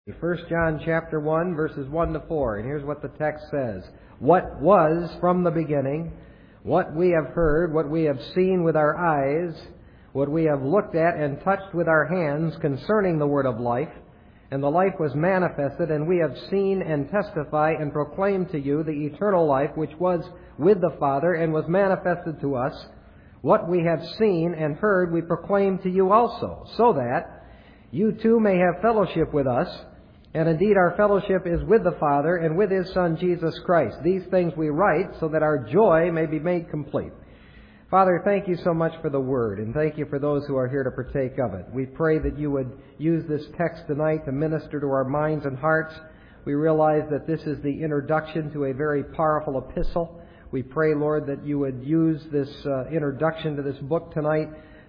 1 John chapter 1, verses 1 to 4. And here's what the text says. What was from the beginning, what we have heard, what we have seen with our eyes, what we have looked at and touched with our hands concerning the word of life. And the life was manifested, and we have seen and testify and proclaim to you the eternal life which was with the Father and was manifested to us. What we have seen and heard we proclaim to you also, so that you too may have fellowship with us. And indeed our fellowship is with the Father and with His Son Jesus Christ. These things we write so that our joy may be made complete. Father, thank you so much for the Word, and thank you for those who are here to partake of it. We pray that you would use this text tonight to minister to our minds and hearts. We realize that this is the introduction to a very powerful epistle. We pray, Lord, that you would use this introduction to this book tonight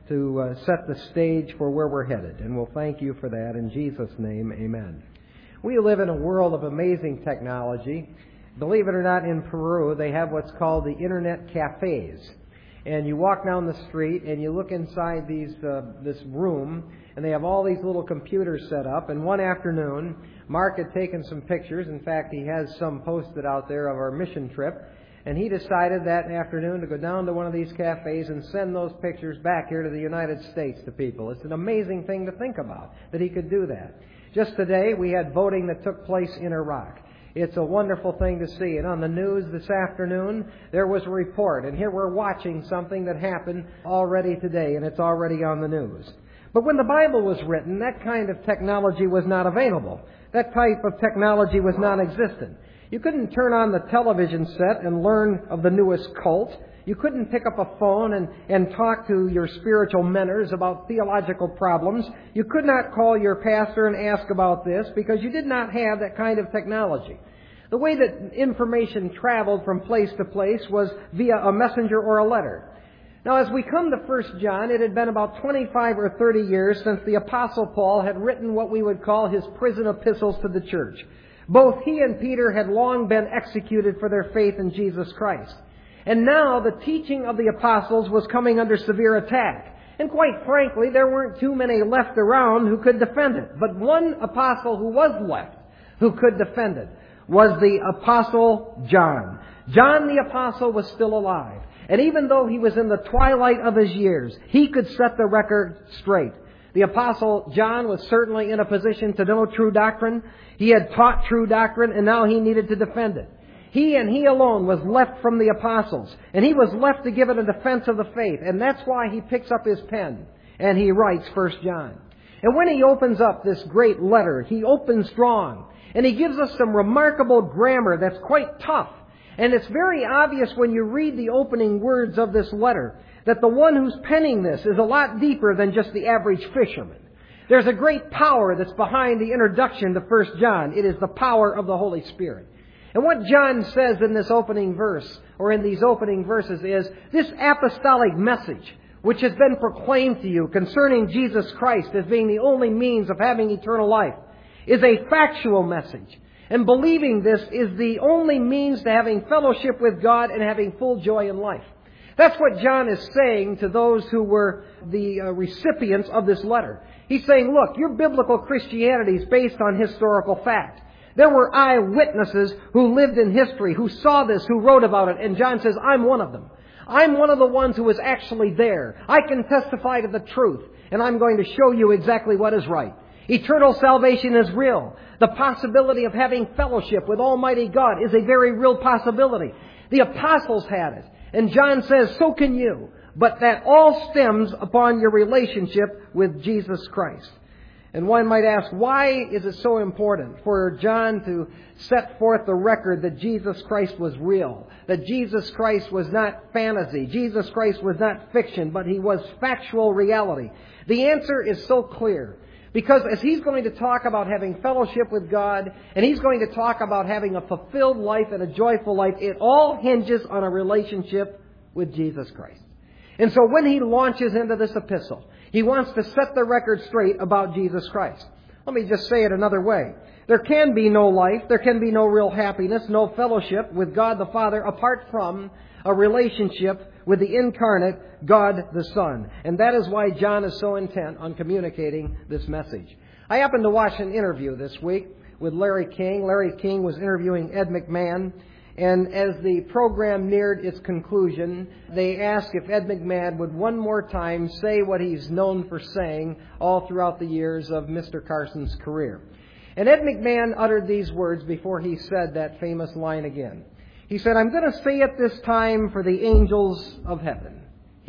to set the stage for where we're headed. And we'll thank you for that. In Jesus' name, amen. We live in a world of amazing technology. Believe it or not, in Peru, they have what's called the Internet cafes. And you walk down the street and you look inside this room, and they have all these little computers set up. And one afternoon, Mark had taken some pictures. In fact, he has some posted out there of our mission trip. And he decided that afternoon to go down to one of these cafes and send those pictures back here to the United States to people. It's an amazing thing to think about, that he could do that. Just today, we had voting that took place in Iraq. It's a wonderful thing to see. And on the news this afternoon, there was a report. And here we're watching something that happened already today, and it's already on the news. But when the Bible was written, that kind of technology was not available. That type of technology was non-existent. You couldn't turn on the television set and learn of the newest cult. You couldn't pick up a phone and talk to your spiritual mentors about theological problems. You could not call your pastor and ask about this because you did not have that kind of technology. The way that information traveled from place to place was via a messenger or a letter. Now, as we come to 1 John, it had been about 25 or 30 years since the Apostle Paul had written what we would call his prison epistles to the church. Both he and Peter had long been executed for their faith in Jesus Christ. And now the teaching of the apostles was coming under severe attack. And quite frankly, there weren't too many left around who could defend it. But one apostle who was left, who could defend it, was the Apostle John. John the Apostle was still alive. And even though he was in the twilight of his years, he could set the record straight. The Apostle John was certainly in a position to know true doctrine. He had taught true doctrine, and now he needed to defend it. He and he alone was left from the apostles, and he was left to give it a defense of the faith. And that's why he picks up his pen and he writes 1 John. And when he opens up this great letter, he opens strong, and he gives us some remarkable grammar that's quite tough. And it's very obvious when you read the opening words of this letter that the one who's penning this is a lot deeper than just the average fisherman. There's a great power that's behind the introduction to 1 John. It is the power of the Holy Spirit. And what John says in this opening verse, or in these opening verses, is this apostolic message, which has been proclaimed to you concerning Jesus Christ as being the only means of having eternal life, is a factual message. And believing this is the only means to having fellowship with God and having full joy in life. That's what John is saying to those who were the recipients of this letter. He's saying, look, your biblical Christianity is based on historical fact. There were eyewitnesses who lived in history, who saw this, who wrote about it. And John says, I'm one of them. I'm one of the ones who was actually there. I can testify to the truth, and I'm going to show you exactly what is right. Eternal salvation is real. The possibility of having fellowship with Almighty God is a very real possibility. The apostles had it. And John says, so can you. But that all stems upon your relationship with Jesus Christ. And one might ask, why is it so important for John to set forth the record that Jesus Christ was real? That Jesus Christ was not fantasy. Jesus Christ was not fiction, but He was factual reality. The answer is so clear. Because as he's going to talk about having fellowship with God, and he's going to talk about having a fulfilled life and a joyful life, it all hinges on a relationship with Jesus Christ. And so when he launches into this epistle, he wants to set the record straight about Jesus Christ. Let me just say it another way. There can be no life, there can be no real happiness, no fellowship with God the Father apart from a relationship with the incarnate God the Son. And that is why John is so intent on communicating this message. I happened to watch an interview this week with Larry King. Larry King was interviewing Ed McMahon, and as the program neared its conclusion, they asked if Ed McMahon would one more time say what he's known for saying all throughout the years of Mr. Carson's career. And Ed McMahon uttered these words before he said that famous line again. He said, "I'm going to say it this time for the angels of heaven.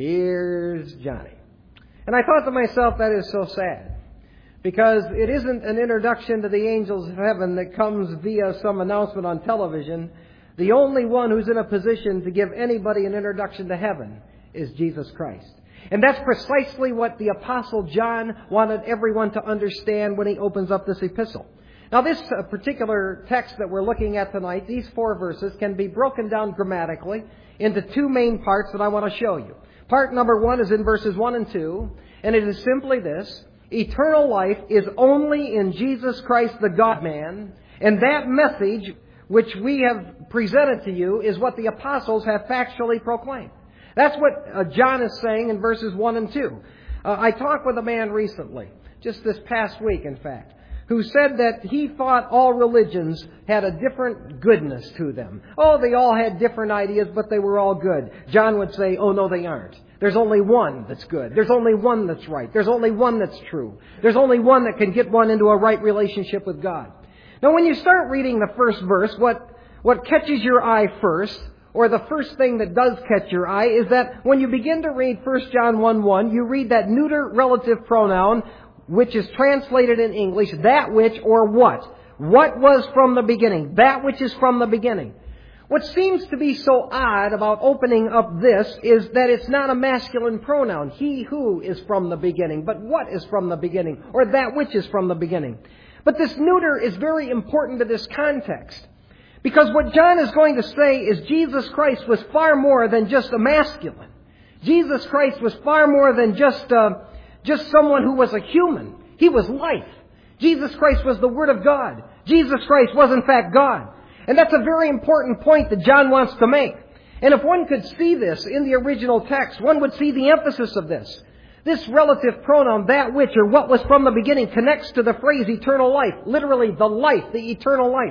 Here's Johnny." And I thought to myself, that is so sad. Because it isn't an introduction to the angels of heaven that comes via some announcement on television. The only one who's in a position to give anybody an introduction to heaven is Jesus Christ. And that's precisely what the Apostle John wanted everyone to understand when he opens up this epistle. Now, this particular text that we're looking at tonight, these 4 verses, can be broken down grammatically into 2 main parts that I want to show you. Part number 1 is in verses 1 and 2, and it is simply this: eternal life is only in Jesus Christ, the God-man, and that message which we have presented to you is what the apostles have factually proclaimed. That's what John is saying in verses 1 and 2. I talked with a man recently, just this past week, in fact, who said that he thought all religions had a different goodness to them. Oh, they all had different ideas, but they were all good. John would say, oh, no, they aren't. There's only one that's good. There's only one that's right. There's only one that's true. There's only one that can get one into a right relationship with God. Now, when you start reading the first verse, what catches your eye first, or the first thing that does catch your eye, is that when you begin to read 1 John 1:1, you read that neuter relative pronoun, which is translated in English, that which or what. What was from the beginning. That which is from the beginning. What seems to be so odd about opening up this is that it's not a masculine pronoun. He who is from the beginning. But what is from the beginning? Or that which is from the beginning. But this neuter is very important to this context. Because what John is going to say is Jesus Christ was far more than just a masculine. Jesus Christ was far more than just someone who was a human. He was life. Jesus Christ was the Word of God. Jesus Christ was in fact God. And that's a very important point that John wants to make. And if one could see this in the original text, one would see the emphasis of this. This relative pronoun, that which or what was from the beginning, connects to the phrase eternal life. Literally, the life, the eternal life.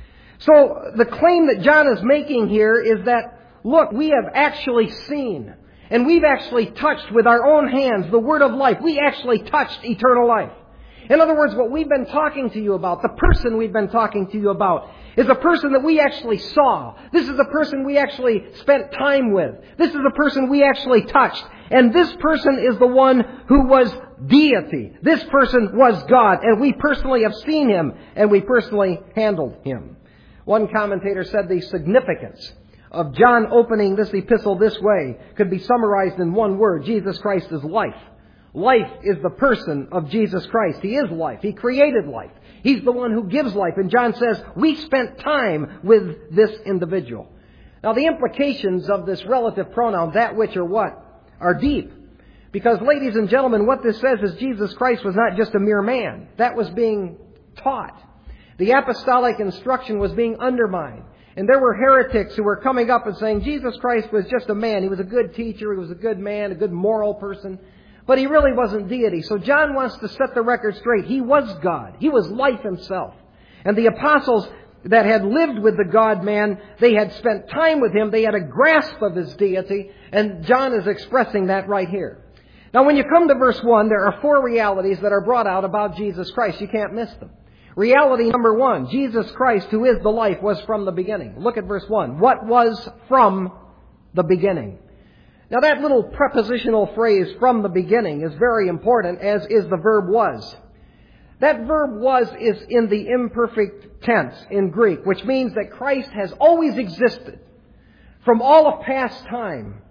So the claim that John is making here is that, look, we have actually seen, and we've actually touched with our own hands the Word of life. We actually touched eternal life. In other words, what we've been talking to you about, the person we've been talking to you about, is a person that we actually saw. This is a person we actually spent time with. This is a person we actually touched. And this person is the one who was deity. This person was God. And we personally have seen Him, and we personally handled Him. One commentator said the significance of John opening this epistle this way could be summarized in one word: Jesus Christ is life. Life is the person of Jesus Christ. He is life. He created life. He's the one who gives life. And John says, we spent time with this individual. Now, the implications of this relative pronoun, that which or what, are deep. Because, ladies and gentlemen, what this says is Jesus Christ was not just a mere man. That was being taught. The apostolic instruction was being undermined. And there were heretics who were coming up and saying Jesus Christ was just a man. He was a good teacher. He was a good man, a good moral person. But He really wasn't deity. So John wants to set the record straight. He was God. He was life Himself. And the apostles that had lived with the God-man, they had spent time with Him. They had a grasp of His deity. And John is expressing that right here. Now, when you come to verse 1, there are 4 realities that are brought out about Jesus Christ. You can't miss them. Reality number 1, Jesus Christ, who is the life, was from the beginning. Look at verse 1. What was from the beginning? Now, that little prepositional phrase, from the beginning, is very important, as is the verb was. That verb was is in the imperfect tense in Greek, which means that Christ has always existed from all of past time.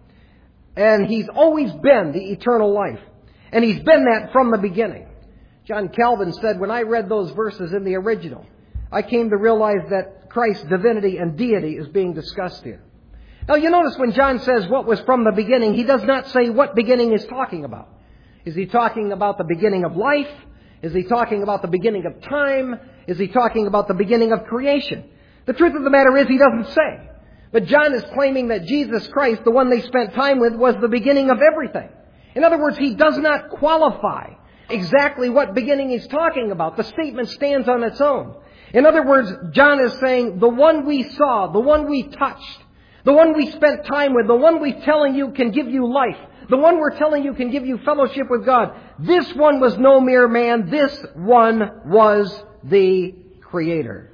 And He's always been the eternal life. And He's been that from the beginning. John Calvin said, when I read those verses in the original, I came to realize that Christ's divinity and deity is being discussed here. Now, you notice when John says what was from the beginning, he does not say what beginning he's talking about. Is he talking about the beginning of life? Is he talking about the beginning of time? Is he talking about the beginning of creation? The truth of the matter is he doesn't say. But John is claiming that Jesus Christ, the one they spent time with, was the beginning of everything. In other words, he does not qualify exactly what beginning he's talking about. The statement stands on its own. In other words, John is saying, the one we saw, the one we touched, the one we spent time with, the one we're telling you can give you life, the one we're telling you can give you fellowship with God, this one was no mere man. This one was the Creator.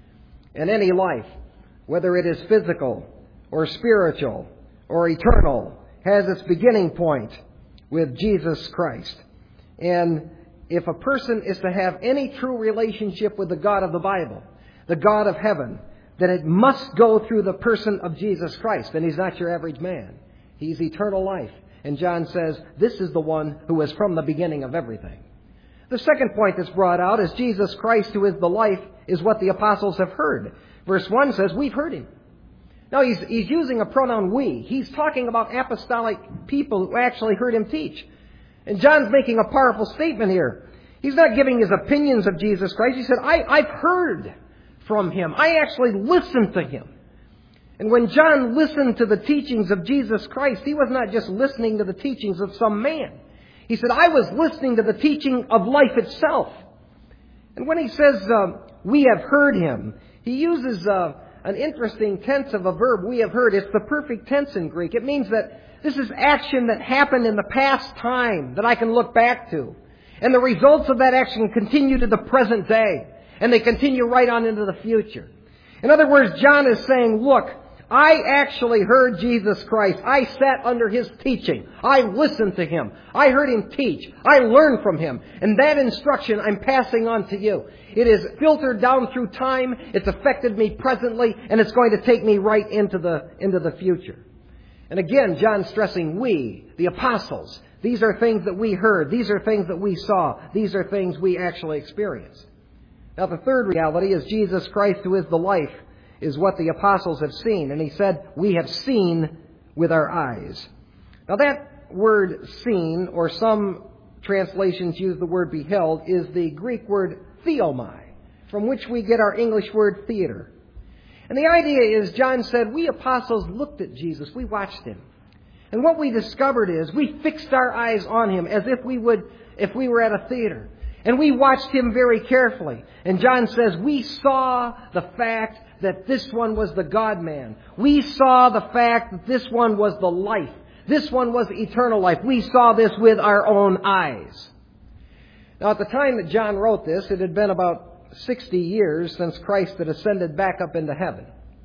And any life, whether it is physical or spiritual or eternal, has its beginning point with Jesus Christ. And if a person is to have any true relationship with the God of the Bible, the God of heaven, then it must go through the person of Jesus Christ. And He's not your average man. He's eternal life. And John says, this is the one who is from the beginning of everything. The second point that's brought out is Jesus Christ, who is the life, is what the apostles have heard. Verse 1 says, we've heard Him. Now, he's using a pronoun we. He's talking about apostolic people who actually heard Him teach. And John's making a powerful statement here. He's not giving his opinions of Jesus Christ. He said, I've heard from Him. I actually listened to Him. And when John listened to the teachings of Jesus Christ, he was not just listening to the teachings of some man. He said, I was listening to the teaching of life itself. And when he says, we have heard Him, he uses an interesting tense of a verb, we have heard. It's the perfect tense in Greek. It means that this is action that happened in the past time that I can look back to. And the results of that action continue to the present day. And they continue right on into the future. In other words, John is saying, look, I actually heard Jesus Christ. I sat under His teaching. I listened to Him. I heard Him teach. I learned from Him. And that instruction I'm passing on to you. It is filtered down through time. It's affected me presently. And it's going to take me right into the future. And again, John's stressing we, the apostles. These are things that we heard. These are things that we saw. These are things we actually experienced. Now, the third reality is Jesus Christ, who is the life, is what the apostles have seen. And he said, we have seen with our eyes. Now, that word seen, or some translations use the word beheld, is the Greek word theomai, from which we get our English word theater. And the idea is, John said, we apostles looked at Jesus. We watched Him. And what we discovered is we fixed our eyes on Him as if we were at a theater. And we watched Him very carefully. And John says, we saw the fact that this one was the God-man. We saw the fact that this one was the life. This one was eternal life. We saw this with our own eyes. Now, at the time that John wrote this, it had been about 60 years since Christ had ascended back up into heaven.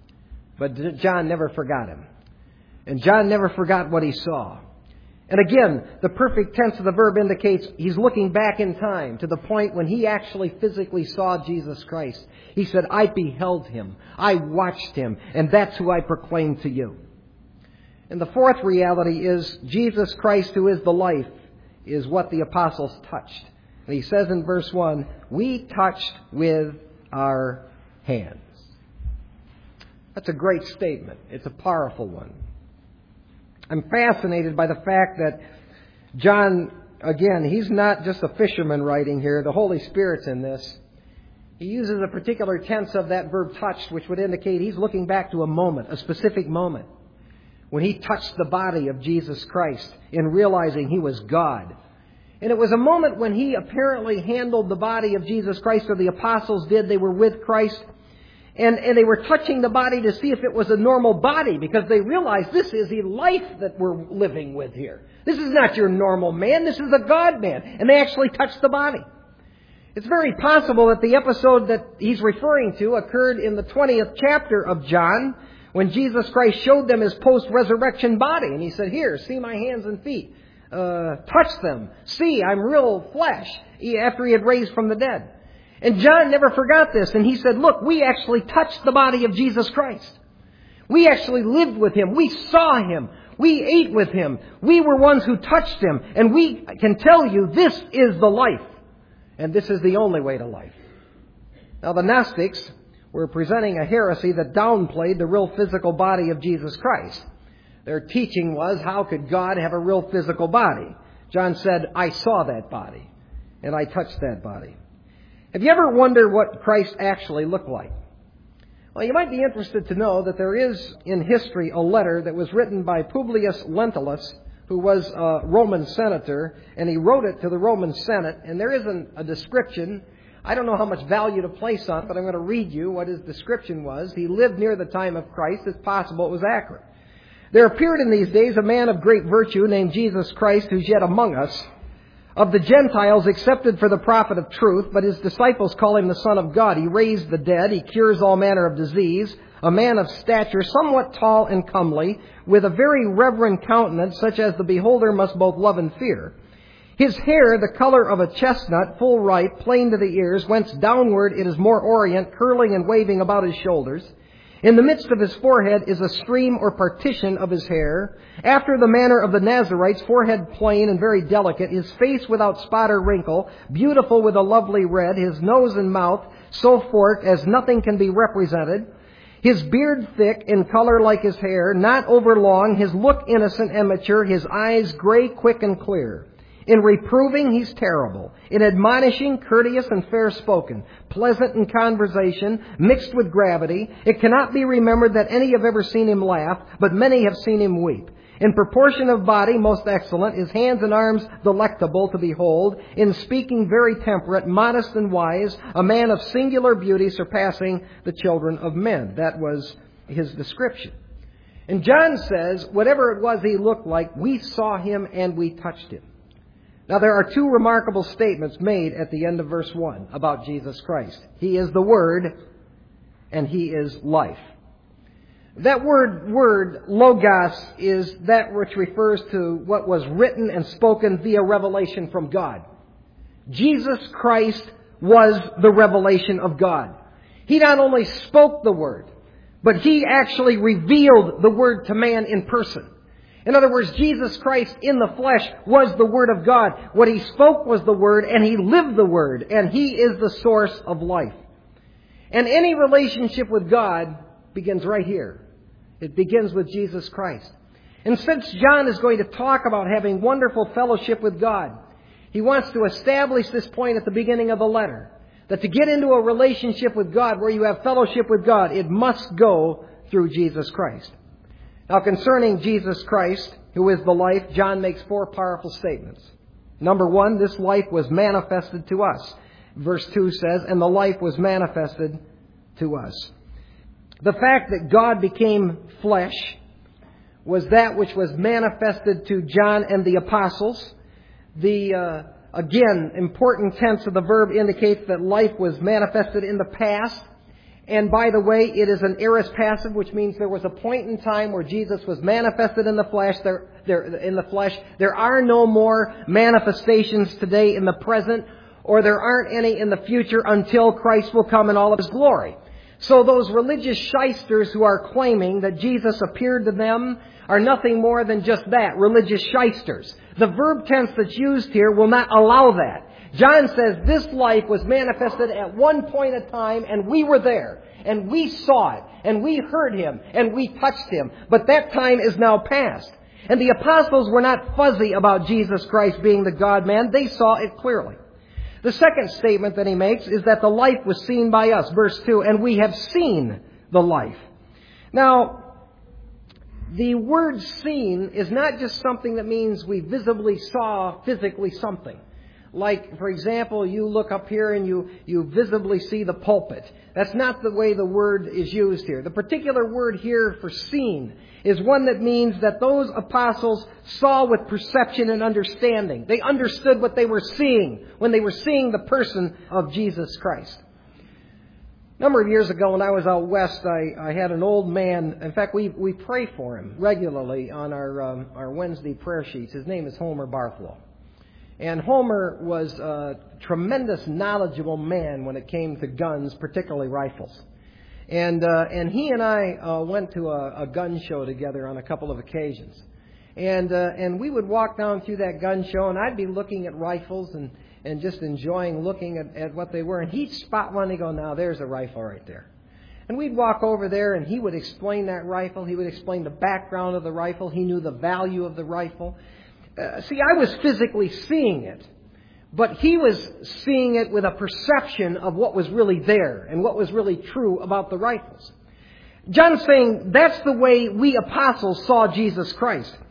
But John never forgot Him. And John never forgot what he saw. And again, the perfect tense of the verb indicates he's looking back in time to the point when he actually physically saw Jesus Christ. He said, I beheld Him. I watched Him. And that's who I proclaim to you. And the fourth reality is Jesus Christ, who is the life, is what the apostles touched. And he says in verse 1, we touched with our hands. That's a great statement. It's a powerful one. I'm fascinated by the fact that John, again, he's not just a fisherman writing here. The Holy Spirit's in this. He uses a particular tense of that verb touched, which would indicate he's looking back to a moment, a specific moment, when he touched the body of Jesus Christ in realizing He was God. And it was a moment when he apparently handled the body of Jesus Christ, or the apostles did. They were with Christ. And they were touching the body to see if it was a normal body, because they realized this is a life that we're living with here. This is not your normal man. This is a God-man. And they actually touched the body. It's very possible that the episode that he's referring to occurred in the 20th chapter of John, when Jesus Christ showed them His post-resurrection body. And He said, here, see my hands and feet. Touch them. See, I'm real flesh, after He had raised from the dead. And John never forgot this. And he said, look, we actually touched the body of Jesus Christ. We actually lived with Him. We saw Him. We ate with Him. We were ones who touched Him. And we can tell you this is the life. And this is the only way to life. Now, the Gnostics were presenting a heresy that downplayed the real physical body of Jesus Christ. Their teaching was, how could God have a real physical body? John said, I saw that body. And I touched that body. Have you ever wondered what Christ actually looked like? Well, you might be interested to know that there is in history a letter that was written by Publius Lentulus, who was a Roman senator, and he wrote it to the Roman Senate, and there isn't a description. I don't know how much value to place on it, but I'm going to read you what his description was. He lived near the time of Christ. It's possible it was accurate. There appeared in these days a man of great virtue named Jesus Christ, who's yet among us, of the Gentiles accepted for the prophet of truth, but his disciples call him the Son of God. He raised the dead, he cures all manner of disease, a man of stature, somewhat tall and comely, with a very reverend countenance, such as the beholder must both love and fear. His hair, the color of a chestnut, full ripe, plain to the ears, whence downward it is more orient, curling and waving about his shoulders. In the midst of his forehead is a stream or partition of his hair, after the manner of the Nazarites, forehead plain and very delicate, his face without spot or wrinkle, beautiful with a lovely red, his nose and mouth so forked as nothing can be represented, his beard thick in color like his hair, not overlong, his look innocent and mature, his eyes gray, quick, and clear. In reproving, he's terrible. In admonishing, courteous and fair-spoken, pleasant in conversation, mixed with gravity. It cannot be remembered that any have ever seen him laugh, but many have seen him weep. In proportion of body, most excellent. His hands and arms delectable to behold. In speaking, very temperate, modest and wise. A man of singular beauty, surpassing the children of men. That was his description. And John says, whatever it was he looked like, we saw him and we touched him. Now, there are two remarkable statements made at the end of verse 1 about Jesus Christ. He is the Word, and He is life. That word, logos, is that which refers to what was written and spoken via revelation from God. Jesus Christ was the revelation of God. He not only spoke the Word, but He actually revealed the Word to man in person. In other words, Jesus Christ in the flesh was the Word of God. What He spoke was the Word, and He lived the Word, and He is the source of life. And any relationship with God begins right here. It begins with Jesus Christ. And since John is going to talk about having wonderful fellowship with God, he wants to establish this point at the beginning of the letter, that to get into a relationship with God where you have fellowship with God, it must go through Jesus Christ. Now, concerning Jesus Christ, who is the life, John makes four powerful statements. Number one, this life was manifested to us. Verse 2 says, and the life was manifested to us. The fact that God became flesh was that which was manifested to John and the apostles. The, again, important tense of the verb indicates that life was manifested in the past. And by the way, it is an aorist passive, which means there was a point in time where Jesus was manifested in the flesh. There are no more manifestations today in the present, or there aren't any in the future until Christ will come in all of His glory. So those religious shysters who are claiming that Jesus appeared to them are nothing more than just that, religious shysters. The verb tense that's used here will not allow that. John says this life was manifested at one point in time, and we were there, and we saw it, and we heard Him, and we touched Him. But that time is now past. And the apostles were not fuzzy about Jesus Christ being the God-man. They saw it clearly. The second statement that he makes is that the life was seen by us. Verse 2, and we have seen the life. Now, the word seen is not just something that means we visibly saw physically something. Like, for example, you look up here and you visibly see the pulpit. That's not the way the word is used here. The particular word here for seen is one that means that those apostles saw with perception and understanding. They understood what they were seeing when they were seeing the person of Jesus Christ. A number of years ago when I was out west, I had an old man. In fact, we pray for him regularly on our Wednesday prayer sheets. His name is Homer Barthlow. And Homer was a tremendous knowledgeable man when it came to guns, particularly rifles. And he and I went to a gun show together on a couple of occasions. And we would walk down through that gun show, and I'd be looking at rifles and just enjoying looking at what they were. And he'd spot one and he'd go, now there's a rifle right there. And we'd walk over there and he would explain that rifle. He would explain the background of the rifle. He knew the value of the rifle. See, I was physically seeing it, but he was seeing it with a perception of what was really there and what was really true about the rifles. John's saying that's the way we apostles saw Jesus Christ.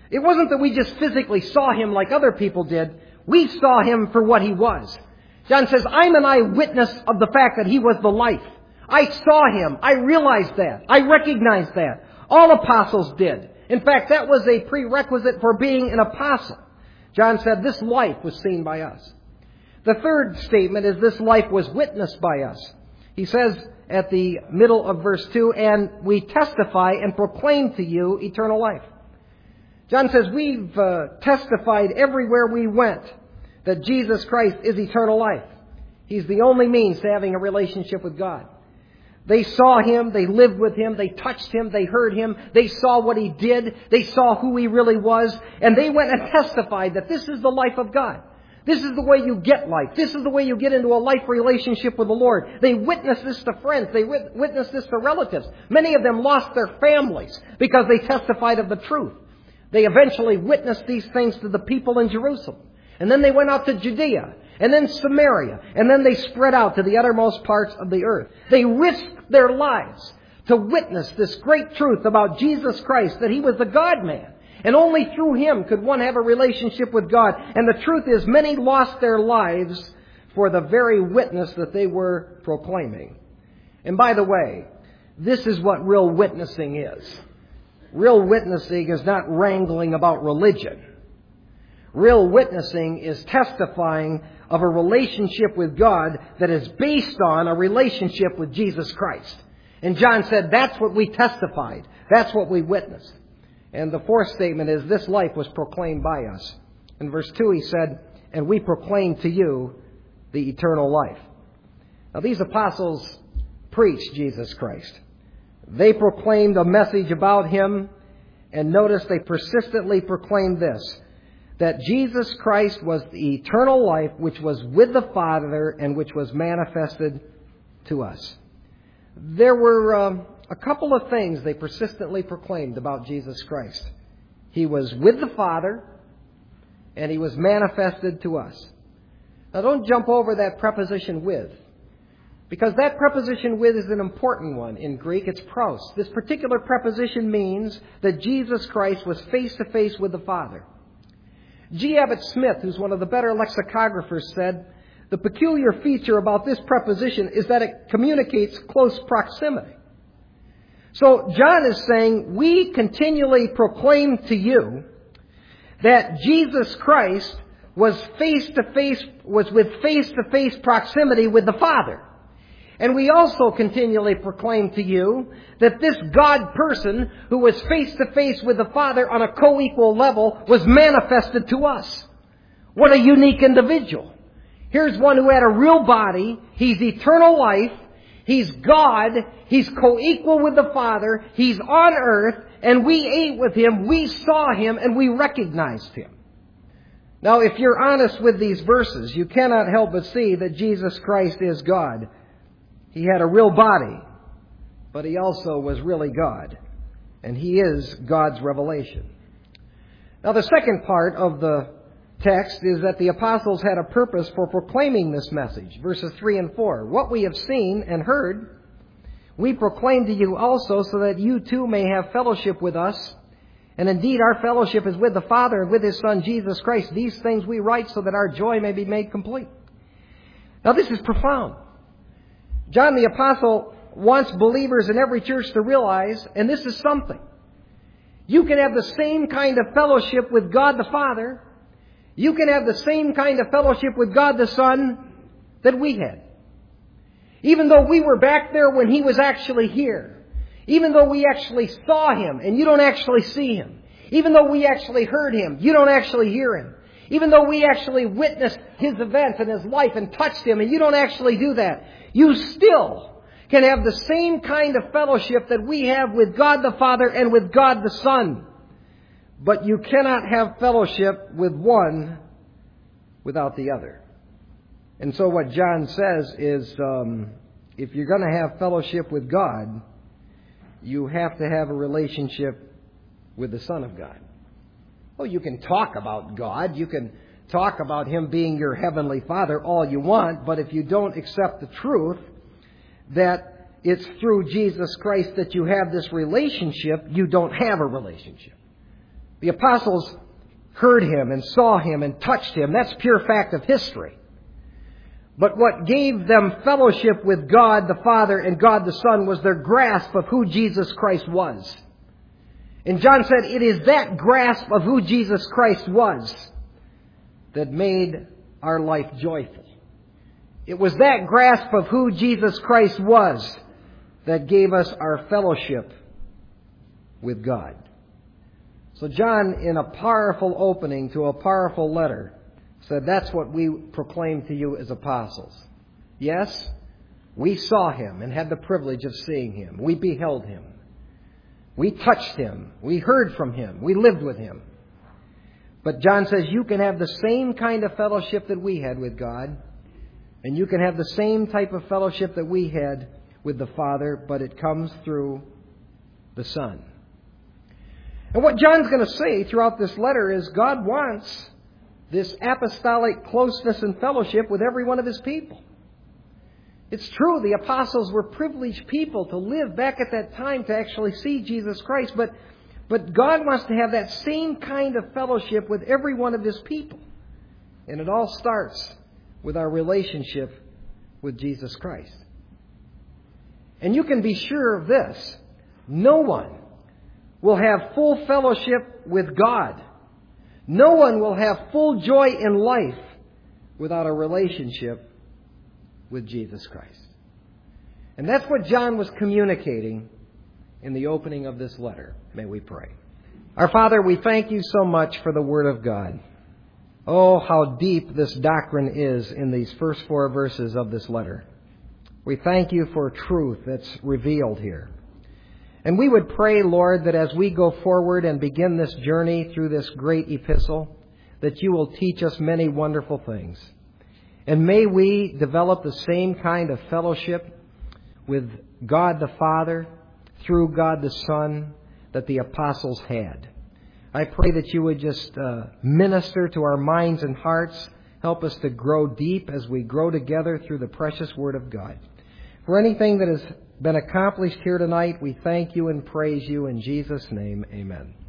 It wasn't that we just physically saw Him like other people did. We saw Him for what He was. John says, I'm an eyewitness of the fact that He was the life. I saw Him. I realized that. I recognized that. All apostles did. In fact, that was a prerequisite for being an apostle. John said, this life was seen by us. The third statement is this life was witnessed by us. He says at the middle of verse 2, and we testify and proclaim to you eternal life. John says, we've testified everywhere we went that Jesus Christ is eternal life. He's the only means to having a relationship with God. They saw Him, they lived with Him, they touched Him, they heard Him, they saw what He did, they saw who He really was, and they went and testified that this is the life of God. This is the way you get life. This is the way you get into a life relationship with the Lord. They witnessed this to friends. They witnessed this to relatives. Many of them lost their families because they testified of the truth. They eventually witnessed these things to the people in Jerusalem. And then they went out to Judea, and then Samaria, and then they spread out to the uttermost parts of the earth. They risked their lives to witness this great truth about Jesus Christ, that He was the God-man. And only through Him could one have a relationship with God. And the truth is, many lost their lives for the very witness that they were proclaiming. And by the way, this is what real witnessing is. Real witnessing is not wrangling about religion. Real witnessing is testifying of a relationship with God that is based on a relationship with Jesus Christ. And John said, that's what we testified. That's what we witnessed. And the fourth statement is, this life was proclaimed by us. In verse 2 he said, and we proclaim to you the eternal life. Now these apostles preached Jesus Christ. They proclaimed a message about Him, and notice they persistently proclaimed this, that Jesus Christ was the eternal life which was with the Father and which was manifested to us. There were a couple of things they persistently proclaimed about Jesus Christ. He was with the Father, and He was manifested to us. Now don't jump over that preposition with, because that preposition with is an important one in Greek. It's pros. This particular preposition means that Jesus Christ was face to face with the Father. G. Abbott Smith, who's one of the better lexicographers, said, the peculiar feature about this preposition is that it communicates close proximity. So John is saying, we continually proclaim to you that Jesus Christ was with face-to-face proximity with the Father. And we also continually proclaim to you that this God person who was face-to-face with the Father on a co-equal level was manifested to us. What a unique individual. Here's one who had a real body. He's eternal life. He's God. He's co-equal with the Father. He's on earth. And we ate with Him. We saw Him and we recognized Him. Now, if you're honest with these verses, you cannot help but see that Jesus Christ is God. He had a real body, but He also was really God. And He is God's revelation. Now, the second part of the text is that the apostles had a purpose for proclaiming this message. Verses 3 and 4. What we have seen and heard, we proclaim to you also, so that you too may have fellowship with us. And indeed, our fellowship is with the Father and with His Son, Jesus Christ. These things we write so that our joy may be made complete. Now, this is profound. John the Apostle wants believers in every church to realize, and this is something. You can have the same kind of fellowship with God the Father. You can have the same kind of fellowship with God the Son that we had. Even though we were back there when He was actually here. Even though we actually saw Him and you don't actually see Him. Even though we actually heard Him, you don't actually hear Him. Even though we actually witnessed His events and His life and touched Him and you don't actually do that, you still can have the same kind of fellowship that we have with God the Father and with God the Son. But you cannot have fellowship with one without the other. And so what John says is, if you're going to have fellowship with God, you have to have a relationship with the Son of God. Well, you can talk about God. You can talk about Him being your Heavenly Father all you want. But if you don't accept the truth that it's through Jesus Christ that you have this relationship, you don't have a relationship. The apostles heard Him and saw Him and touched Him. That's pure fact of history. But what gave them fellowship with God the Father and God the Son was their grasp of who Jesus Christ was. And John said, it is that grasp of who Jesus Christ was that made our life joyful. It was that grasp of who Jesus Christ was that gave us our fellowship with God. So John, in a powerful opening to a powerful letter, said that's what we proclaim to you as apostles. Yes, we saw Him and had the privilege of seeing Him. We beheld Him. We touched Him. We heard from Him. We lived with Him. But John says you can have the same kind of fellowship that we had with God, and you can have the same type of fellowship that we had with the Father, but it comes through the Son. And what John's going to say throughout this letter is God wants this apostolic closeness and fellowship with every one of His people. It's true, the apostles were privileged people to live back at that time to actually see Jesus Christ, but God wants to have that same kind of fellowship with every one of His people. And it all starts with our relationship with Jesus Christ. And you can be sure of this. No one will have full fellowship with God. No one will have full joy in life without a relationship with Jesus Christ. And that's what John was communicating in the opening of this letter. May we pray. Our Father, we thank You so much for the Word of God. Oh, how deep this doctrine is in these first 4 verses of this letter. We thank You for truth that's revealed here. And we would pray, Lord, that as we go forward and begin this journey through this great epistle, that You will teach us many wonderful things. And may we develop the same kind of fellowship with God the Father through God the Son that the apostles had. I pray that You would just minister to our minds and hearts. Help us to grow deep as we grow together through the precious Word of God. For anything that has been accomplished here tonight, we thank You and praise You in Jesus' name. Amen.